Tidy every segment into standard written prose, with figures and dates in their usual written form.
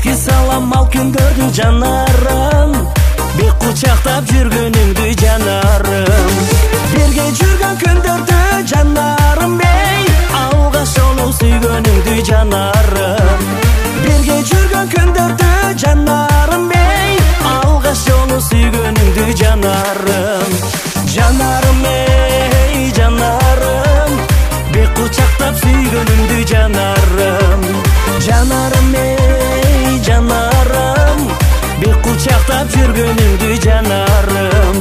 Eski салам ал күндөрдү жанарым, бек кучактап жүргөнүңдү жанарым. Бирге жүргөн күндөрдү жанарым бей, алгаш жолу сүйгөнүңдү жанарым. Бирге жүргөн күндөрдү жанарым бей, алгаш жолу сүйгөнүңдү жанарым. Жанарым эй жанарым, бек кучактап сүйгөнүңдү жанарым. Жанарым эй жанарым, бек кучактап жүргөнүңдү жанарым.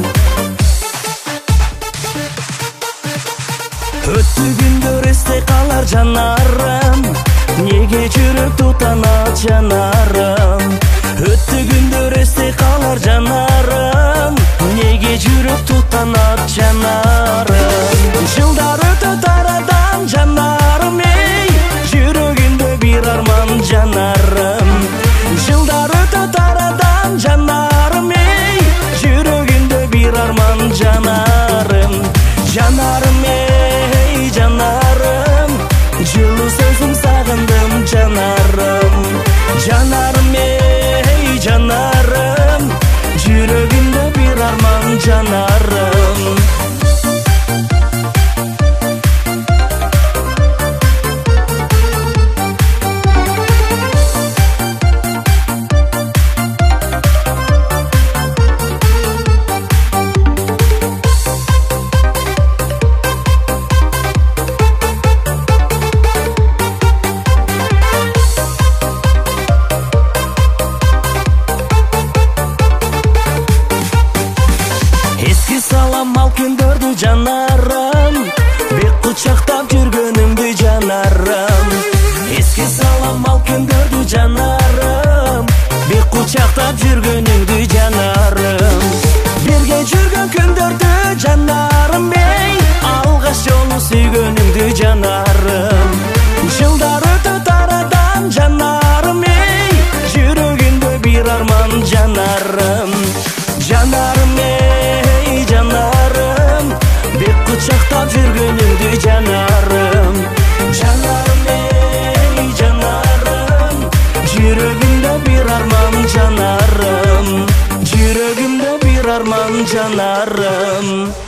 Өттү күндөр эсте калар жанарым, неге жүрөк тутанат жанарым. Өттү күндөр эсте калар жанарым, неге жүрөк тутанат жанарым. Жылдар өтөт арадан жанарым эй, жүрөгүмдө бир арман жанарым. Жылдар өтөт арадан жанарым эй, жүрөгүмдө бир арман жанарым. Жанарым эй жанарым, жылуу сөзүң сагындым жанарым. Жанарым эй жанарым, жүрөгүмдө бир арман жанарым. Салам ал күндөрдү жанарым, бек кучактап жүргөнүңдү жанарым. Эске салам ал күндөрдү жанарым, бек кучактап жүргөнүңдү жанарым. Бирге жүргөн күндөрдү жанарым бей, алгаш жолу сүйгөнүңдү жанарым. Жылдар өтөт арадан жанарым эй, жүрөгүмдө бир арман жанарым. Жанарым эй жанарым, бек кучактап жүргөнүңдү жанарым. Жанарым эй жанарым, жүрөгүмдө бир арман жанарым. Жүрөгүмдө бир арман жанарым.